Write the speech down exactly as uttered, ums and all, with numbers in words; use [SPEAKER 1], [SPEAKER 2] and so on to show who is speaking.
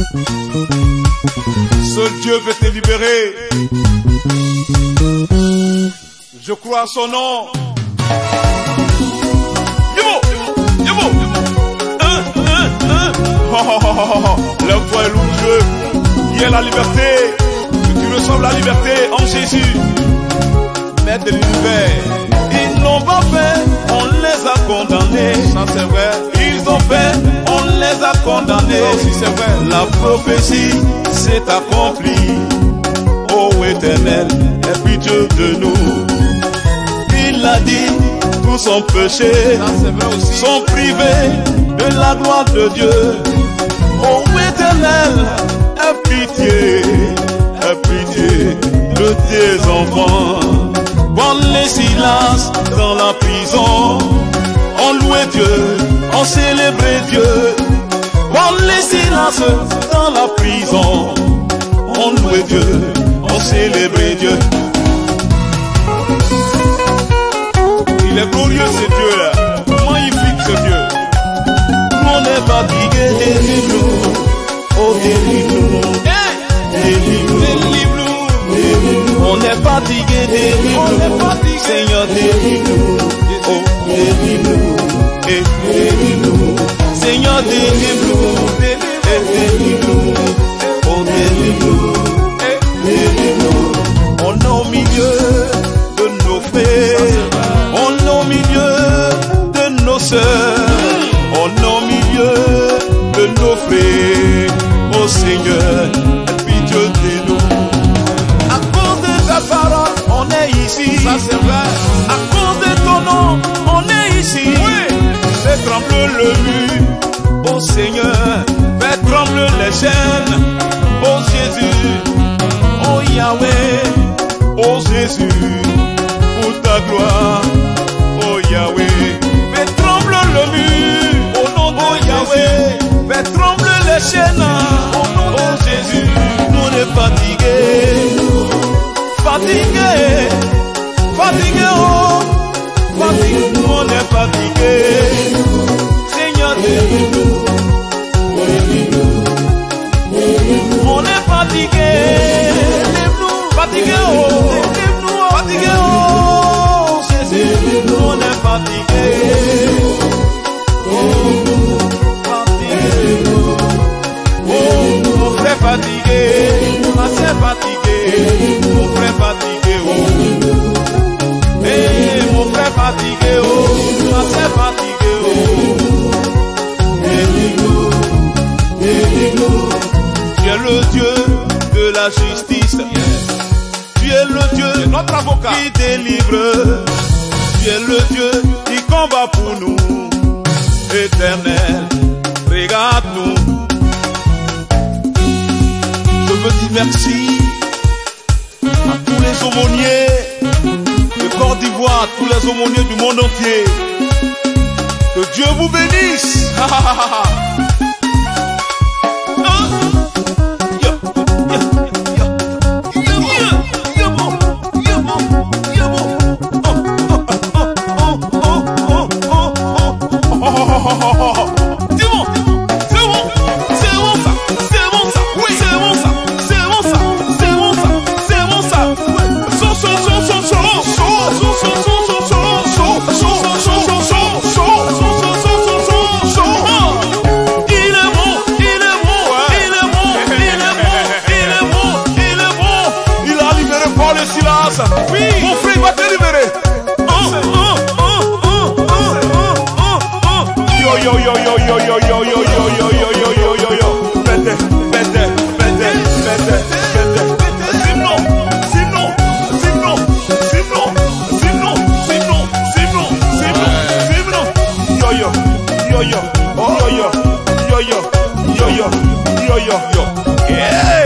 [SPEAKER 1] Seul Dieu peut te libérer. Je crois à son nom. Yébo, Yébo, un, un, un. Oh, oh, oh, oh, oh. Lève-toi et loue Dieu. Il y a la liberté. Que tu reçoives la liberté en Jésus. Maître de l'univers. Ils n'ont pas fait, on les a condamnés. Ça c'est vrai. Ils ont fait, on les a condamnés. Ça aussi c'est vrai. La prophétie s'est accomplie. Ô Éternel, aie pitié de nous. Il a dit, tous sont péchés, sont privés de la gloire de Dieu. Ô Éternel, aie pitié, aie pitié de tes enfants. Bon les silences dans la prison, on louait Dieu, on célébrait Dieu. Bon les silences dans la prison, on louait Dieu, on célébrait Dieu. Il est glorieux ce Dieu là, magnifique ce Dieu. Nous on est fatigué, délivre-nous, oh délivre-nous, délivre-nous, délivre-nous. On est fatigué, délivre-nous, Seigneur délivre-nous, oh délivre-nous, et délivre-nous, Seigneur délivre-nous, et délivre-nous, oh délivre-nous, et délivre-nous. On est au milieu de nos frères, on est au milieu de nos sœurs, on est au milieu de nos frères. Oh Seigneur, aie pitié de nous. À cause de ta parole, on est ici. Ça c'est vrai. À cause de ton nom, on est ici. Oui. Fais trembler le mur, oh Seigneur. Fais trembler les chaînes, oh Jésus. Oh Yahweh, oh Jésus. Pour ta gloire, oh Yahweh. Fais trembler le mur, au nom de Yahweh. Fais trembler les chaînes, au nom de Jésus. Nous on est fatigués, fatigués, fatigués, oh, fatigués. Nous on est fatigués. Seigneur, délivre-nous, on est fatigués, fatigués, oh, fatigués, oh, Jésus. Nous on est fatigués, oh, fatigués, oh, mon frère fatigué, ma sœur fatiguée, mon frère fatigué, oh, hey, mon frère fatigué, oh, ma sœur fatiguée, oh, délivre-nous, délivre-nous. Tu es le Dieu de la justice, tu es le Dieu, notre avocat, qui délivre, tu es le Dieu qui combat pour nous, Éternel, regarde-nous. Je veux dire merci à tous les aumôniers de Côte d'Ivoire, tous les aumôniers du monde entier. Que Dieu vous bénisse. Oui, mon frère, il va te libérer. Yo yo yo yo yo yo yo yo yo yo yo yo yo yo yo. Bête, bête, bête, bête, bête. Simon, Simon, Simon, Simon, Simon, Simon, Simon, Simon, Simon. Yo yo, yo yo, yo yo, yo yo, yo yo, yo yo, yo. Yeah.